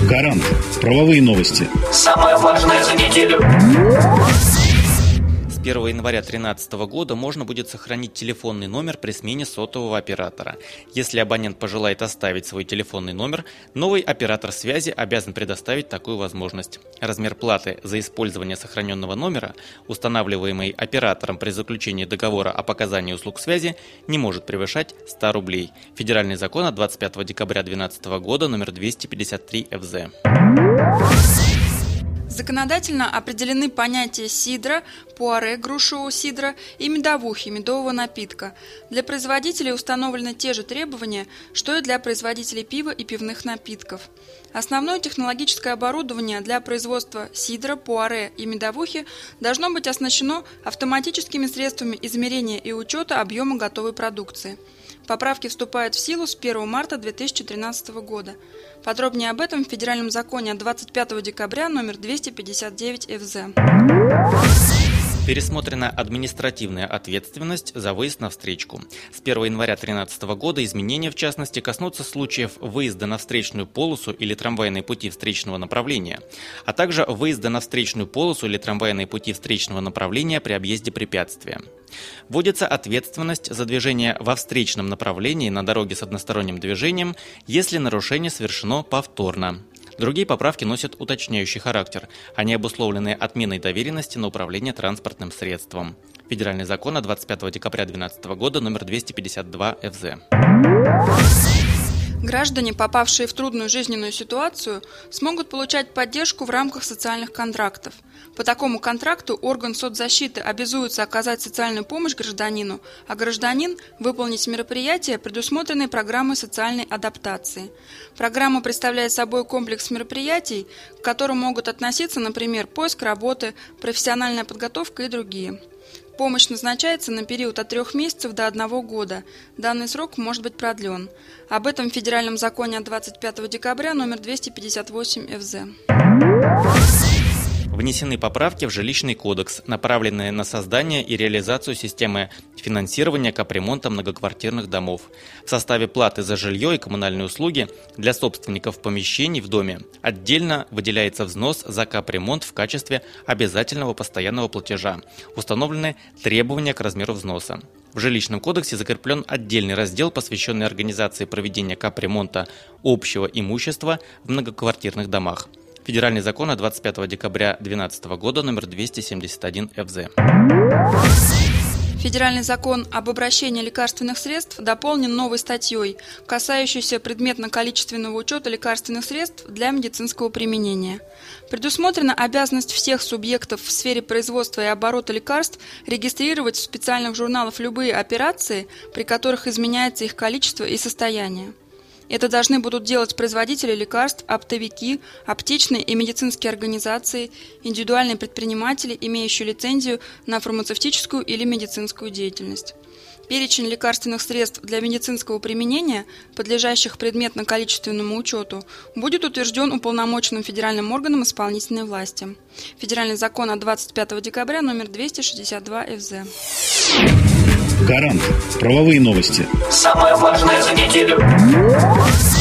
Гарант. Правовые новости. Самое важное за неделю. С 1 января 2013 года можно будет сохранить телефонный номер при смене сотового оператора. Если абонент пожелает оставить свой телефонный номер, новый оператор связи обязан предоставить такую возможность. Размер платы за использование сохраненного номера, устанавливаемый оператором при заключении договора о показании услуг связи, не может превышать 100 рублей. Федеральный закон от 25 декабря 2012 года номер 253 ФЗ. Законодательно определены понятия сидра, пуаре грушевого сидра и медовухи медового напитка. Для производителей установлены те же требования, что и для производителей пива и пивных напитков. Основное технологическое оборудование для производства сидра, пуаре и медовухи должно быть оснащено автоматическими средствами измерения и учета объема готовой продукции. Поправки вступают в силу с 1 марта 2013 года. Подробнее об этом в Федеральном законе от 25 декабря номер 259 ФЗ. Пересмотрена административная ответственность за выезд на встречку. С 1 января 2013 года изменения, в частности, коснутся случаев выезда на встречную полосу или трамвайные пути встречного направления, а также выезда на встречную полосу или трамвайные пути встречного направления при объезде препятствия. Вводится ответственность за движение во встречном направлении на дороге с односторонним движением, если нарушение совершено повторно. Другие поправки носят уточняющий характер. Они обусловлены отменой доверенности на управление транспортным средством. Федеральный закон от 25 декабря 2012 года номер 252 ФЗ. Граждане, попавшие в трудную жизненную ситуацию, смогут получать поддержку в рамках социальных контрактов. По такому контракту орган соцзащиты обязуется оказать социальную помощь гражданину, а гражданин – выполнить мероприятия, предусмотренные программой социальной адаптации. Программа представляет собой комплекс мероприятий, к которым могут относиться, например, поиск работы, профессиональная подготовка и другие. Помощь назначается на период от 3 месяцев до 1 года. Данный срок может быть продлен. Об этом в Федеральном законе от 25 декабря номер 258 ФЗ. Внесены поправки в Жилищный кодекс, направленные на создание и реализацию системы финансирования капремонта многоквартирных домов. В составе платы за жилье и коммунальные услуги для собственников помещений в доме отдельно выделяется взнос за капремонт в качестве обязательного постоянного платежа. Установлены требования к размеру взноса. В Жилищном кодексе закреплен отдельный раздел, посвященный организации проведения капремонта общего имущества в многоквартирных домах. Федеральный закон от 25 декабря 2012 года номер 271 ФЗ. Федеральный закон об обращении лекарственных средств дополнен новой статьей, касающейся предметно-количественного учета лекарственных средств для медицинского применения. Предусмотрена обязанность всех субъектов в сфере производства и оборота лекарств регистрировать в специальных журналах любые операции, при которых изменяется их количество и состояние. Это должны будут делать производители лекарств, оптовики, аптечные и медицинские организации, индивидуальные предприниматели, имеющие лицензию на фармацевтическую или медицинскую деятельность. Перечень лекарственных средств для медицинского применения, подлежащих предметно-количественному учету, будет утвержден уполномоченным федеральным органом исполнительной власти. Федеральный закон от 25 декабря номер 262 ФЗ. Гарант. Правовые новости. Самое важное за неделю.